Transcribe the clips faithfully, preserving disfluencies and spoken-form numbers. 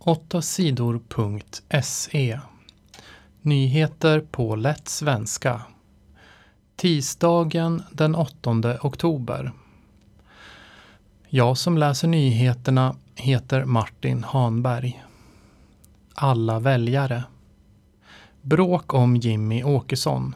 åtta sidor punkt se. Nyheter på lätt svenska. Tisdagen den åttonde oktober. Jag som läser nyheterna heter Martin Hanberg. Alla väljare. Bråk om Jimmy Åkesson.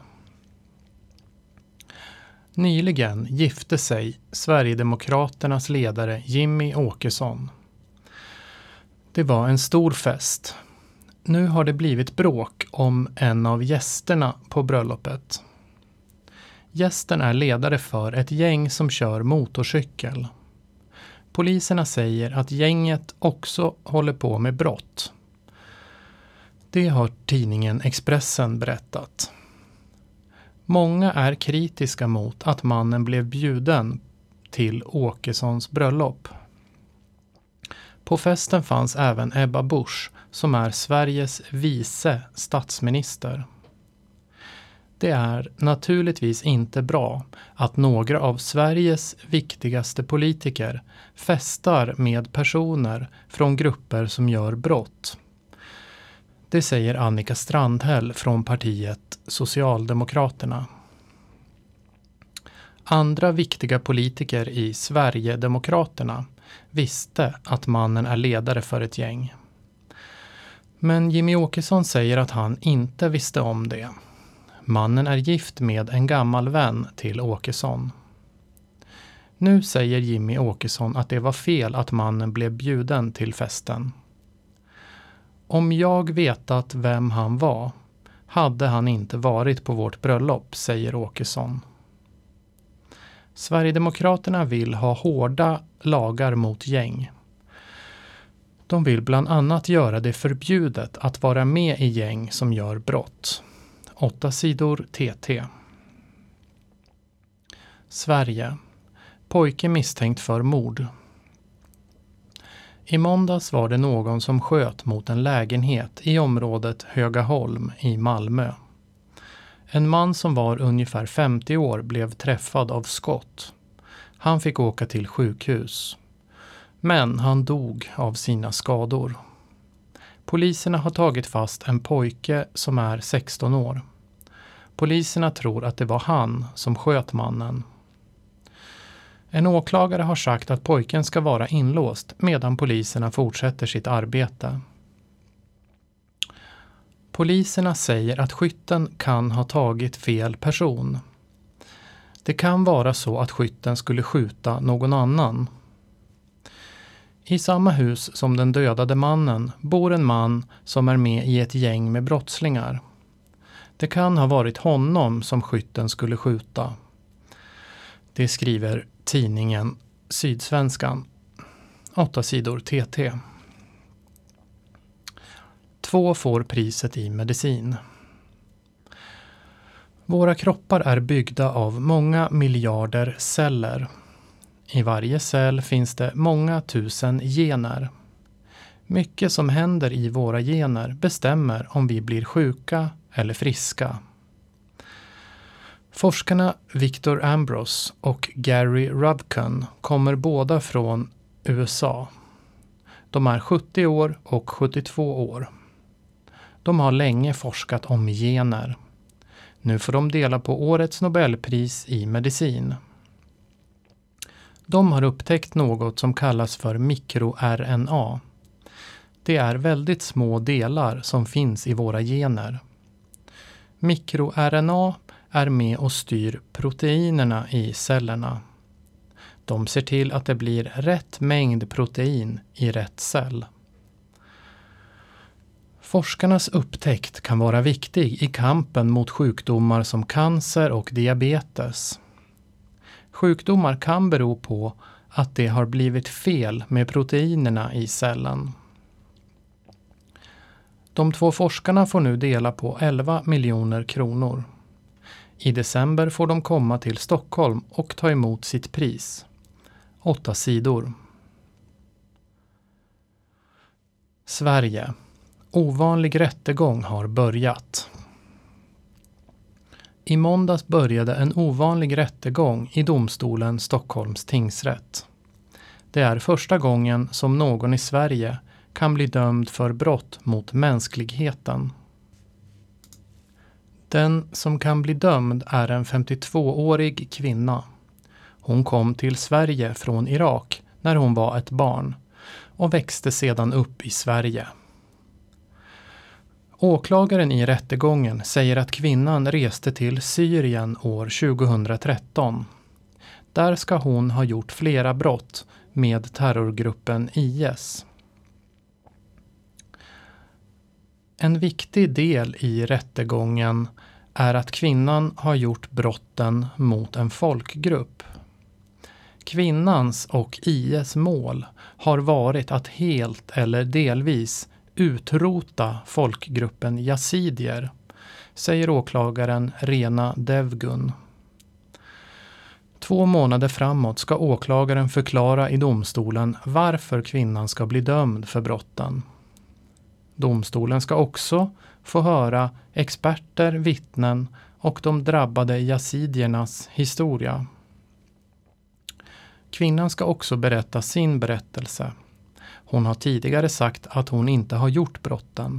Nyligen gifte sig Sverigedemokraternas ledare Jimmy Åkesson. Det var en stor fest. Nu har det blivit bråk om en av gästerna på bröllopet. Gästen är ledare för ett gäng som kör motorcykel. Poliserna säger att gänget också håller på med brott. Det har tidningen Expressen berättat. Många är kritiska mot att mannen blev bjuden till Åkessons bröllop. På festen fanns även Ebba Busch som är Sveriges vice statsminister. Det är naturligtvis inte bra att några av Sveriges viktigaste politiker festar med personer från grupper som gör brott. Det säger Annika Strandhäll från partiet Socialdemokraterna. Andra viktiga politiker i Sverigedemokraterna visste att mannen är ledare för ett gäng. Men Jimmy Åkesson säger att han inte visste om det. Mannen är gift med en gammal vän till Åkesson. Nu säger Jimmy Åkesson att det var fel att mannen blev bjuden till festen. Om jag vetat vem han var hade han inte varit på vårt bröllop, säger Åkesson. Sverigedemokraterna vill ha hårda lagar mot gäng. De vill bland annat göra det förbjudet att vara med i gäng som gör brott. Åtta sidor T T. Sverige. Pojke misstänkt för mord. I måndags var det någon som sköt mot en lägenhet i området Högaholm i Malmö. En man som var ungefär femtio år blev träffad av skott. Han fick åka till sjukhus. Men han dog av sina skador. Poliserna har tagit fast en pojke som är sexton år. Poliserna tror att det var han som sköt mannen. En åklagare har sagt att pojken ska vara inlåst medan poliserna fortsätter sitt arbete. Poliserna säger att skytten kan ha tagit fel person. Det kan vara så att skytten skulle skjuta någon annan. I samma hus som den dödade mannen bor en man som är med i ett gäng med brottslingar. Det kan ha varit honom som skytten skulle skjuta. Det skriver tidningen Sydsvenskan. Åtta sidor T T. Två får priset i medicin. Våra kroppar är byggda av många miljarder celler. I varje cell finns det många tusen gener. Mycket som händer i våra gener bestämmer om vi blir sjuka eller friska. Forskarna Victor Ambros och Gary Ruvkun kommer båda från U S A. De är sjuttio år och sjuttiotvå år. De har länge forskat om gener. Nu får de dela på årets Nobelpris i medicin. De har upptäckt något som kallas för mikro-R N A. Det är väldigt små delar som finns i våra gener. Mikro-R N A är med och styr proteinerna i cellerna. De ser till att det blir rätt mängd protein i rätt cell. Forskarnas upptäckt kan vara viktig i kampen mot sjukdomar som cancer och diabetes. Sjukdomar kan bero på att det har blivit fel med proteinerna i cellen. De två forskarna får nu dela på elva miljoner kronor. I december får de komma till Stockholm och ta emot sitt pris. Åtta sidor. Sverige. Ovanlig rättegång har börjat. I måndags började en ovanlig rättegång i domstolen Stockholms tingsrätt. Det är första gången som någon i Sverige kan bli dömd för brott mot mänskligheten. Den som kan bli dömd är en femtiotvåårig kvinna. Hon kom till Sverige från Irak när hon var ett barn och växte sedan upp i Sverige. Åklagaren i rättegången säger att kvinnan reste till Syrien år tjugohundratretton. Där ska hon ha gjort flera brott med terrorgruppen I S. En viktig del i rättegången är att kvinnan har gjort brotten mot en folkgrupp. Kvinnans och I S mål har varit att helt eller delvis utrota folkgruppen yazidier, säger åklagaren Rena Devgun. Två månader framåt ska åklagaren förklara i domstolen varför kvinnan ska bli dömd för brotten. Domstolen ska också få höra experter, vittnen och de drabbade yazidiernas historia. Kvinnan ska också berätta sin berättelse. Hon har tidigare sagt att hon inte har gjort brotten.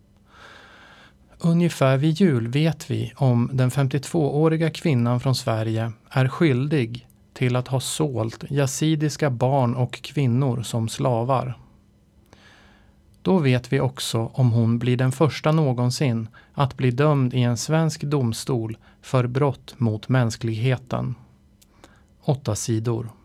Ungefär vid jul vet vi om den femtiotvååriga kvinnan från Sverige är skyldig till att ha sålt yazidiska barn och kvinnor som slavar. Då vet vi också om hon blir den första någonsin att bli dömd i en svensk domstol för brott mot mänskligheten. Åtta sidor.